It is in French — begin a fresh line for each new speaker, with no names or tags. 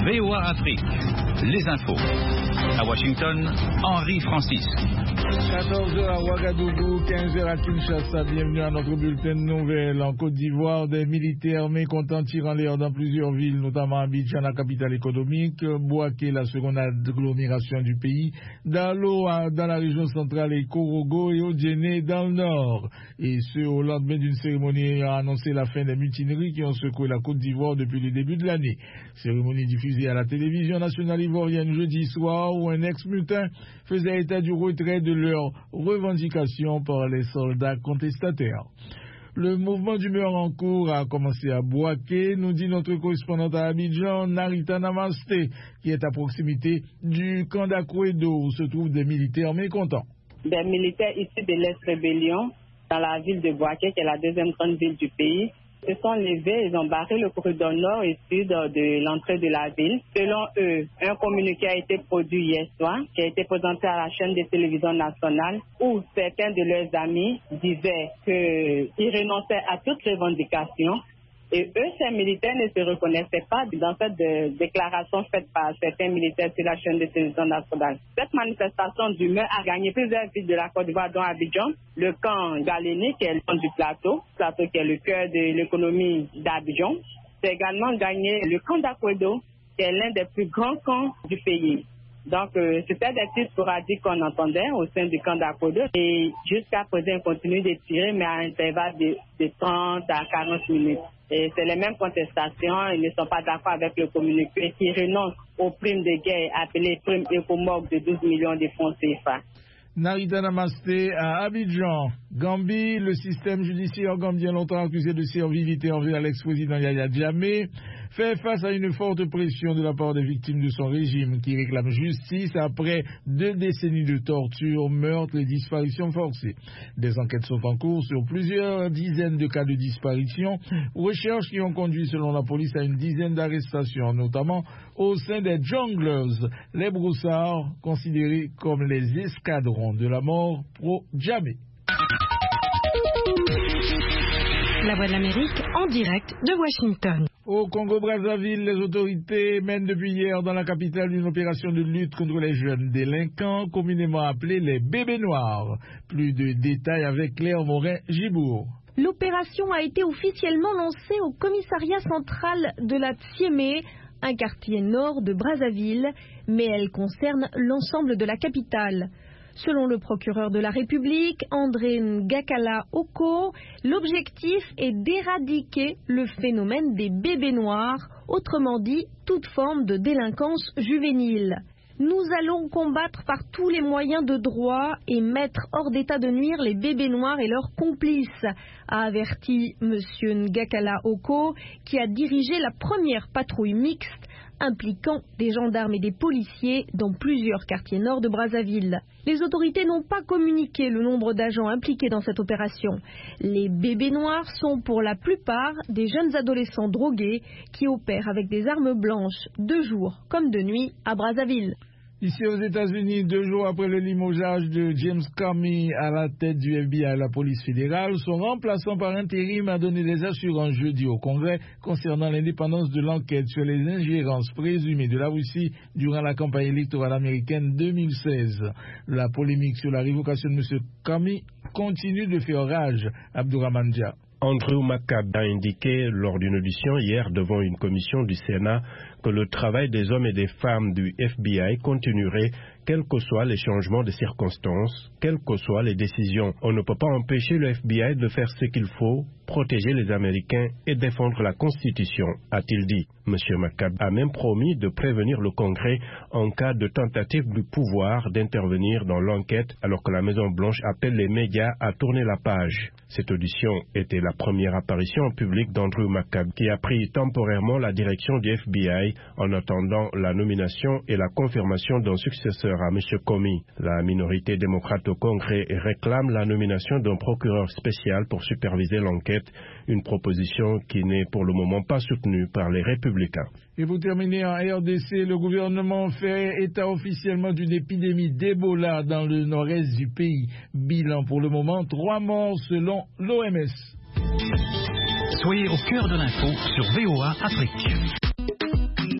VOA Afrique, les infos. À Washington, Henri Francis.
14h à Ouagadougou, 15h à Kinshasa. Bienvenue à notre bulletin de nouvelles. En Côte d'Ivoire, des militaires mécontents tirent en l'air dans plusieurs villes, notamment Abidjan, la capitale économique, Bouaké, la seconde agglomération du pays, Dalo, dans la région centrale, et Korogo et Odjene dans le nord. Et ce, au lendemain d'une cérémonie ayant annoncé la fin des mutineries qui ont secoué la Côte d'Ivoire depuis le début de l'année. Cérémonie diffusée à la télévision nationale ivoirienne jeudi soir, où un ex-mutin faisait état du retrait de leurs revendications par les soldats contestataires. Le mouvement d'humeur en cours a commencé à Bouaké, nous dit notre correspondante à Abidjan, Narita Namasté, qui est à proximité du camp d'Akouedo où se trouvent des militaires mécontents.
Des militaires issus de l'ex-rébellion dans la ville de Bouaké, qui est la deuxième grande ville du pays, se sont levés, ils ont barré le corridor nord et sud de l'entrée de la ville. Selon eux, un communiqué a été produit hier soir, qui a été présenté à la chaîne de télévision nationale, où certains de leurs amis disaient qu'ils renonçaient à toute revendication. Et eux, ces militaires ne se reconnaissaient pas dans cette déclaration faite par certains militaires sur la chaîne de télévision nationale. Cette manifestation d'humeur a gagné plusieurs villes de la Côte d'Ivoire, dont Abidjan, le camp Galéni, qui est le camp du plateau qui est le cœur de l'économie d'Abidjan. C'est également gagné le camp d'Akouedo, qui est l'un des plus grands camps du pays. Donc, c'était des tirs sporadiques qu'on entendait au sein du camp d'Akouedo. Et jusqu'à présent, on continue de tirer, mais à intervalle de 30 à 40 minutes. Et c'est les mêmes contestations, ils ne sont pas d'accord avec le communiqué qui renonce aux primes de guerre appelées primes écomorgues de 12 millions de francs CFA.
Narita Namasté à Abidjan. Gambie, le système judiciaire gambien longtemps accusé de servilité envers l'ex-président Yaya Jammeh fait face à une forte pression de la part des victimes de son régime qui réclament justice après 2 décennies de torture, meurtres et disparitions forcées. Des enquêtes sont en cours sur plusieurs dizaines de cas de disparition, recherches qui ont conduit selon la police à une dizaine d'arrestations, notamment au sein des Junglers, les broussards considérés comme les escadrons de la mort pro-Jammeh.
La Voix de l'Amérique en direct de Washington.
Au Congo-Brazzaville, les autorités mènent depuis hier dans la capitale une opération de lutte contre les jeunes délinquants, communément appelés les bébés noirs. Plus de détails avec Claire Morin-Gibourg.
L'opération a été officiellement lancée au commissariat central de la Tsiémé, un quartier nord de Brazzaville, mais elle concerne l'ensemble de la capitale. Selon le procureur de la République, André Ngakala Oko, l'objectif est d'éradiquer le phénomène des bébés noirs, autrement dit toute forme de délinquance juvénile. Nous allons combattre par tous les moyens de droit et mettre hors d'état de nuire les bébés noirs et leurs complices, a averti M. Ngakala Oko, qui a dirigé la première patrouille mixte impliquant des gendarmes et des policiers dans plusieurs quartiers nord de Brazzaville. Les autorités n'ont pas communiqué le nombre d'agents impliqués dans cette opération. Les bébés noirs sont pour la plupart des jeunes adolescents drogués qui opèrent avec des armes blanches de jour comme de nuit à Brazzaville.
Ici aux États-Unis, 2 jours après le limogeage de James Comey à la tête du FBI, la police fédérale, son remplaçant par intérim a donné des assurances jeudi au Congrès concernant l'indépendance de l'enquête sur les ingérences présumées de la Russie durant la campagne électorale américaine 2016. La polémique sur la révocation de M. Comey continue de faire rage. Abdourahmane Dia.
Andrew McCabe a indiqué lors d'une audition hier devant une commission du Sénat que le travail des hommes et des femmes du FBI continuerait quels que soient les changements de circonstances, quelles que soient les décisions. On ne peut pas empêcher le FBI de faire ce qu'il faut, protéger les Américains et défendre la Constitution, a-t-il dit. M. McCabe a même promis de prévenir le Congrès en cas de tentative du pouvoir d'intervenir dans l'enquête alors que la Maison-Blanche appelle les médias à tourner la page. Cette audition était la première apparition en public d'Andrew McCabe qui a pris temporairement la direction du FBI en attendant la nomination et la confirmation d'un successeur à M. Comey. La minorité démocrate au Congrès réclame la nomination d'un procureur spécial pour superviser l'enquête, une proposition qui n'est pour le moment pas soutenue par les républicains.
Et pour terminer, en RDC, le gouvernement fait état officiellement d'une épidémie d'Ebola dans le nord-est du pays. Bilan pour le moment, 3 morts selon l'OMS.
Soyez au cœur de l'info sur VOA Afrique.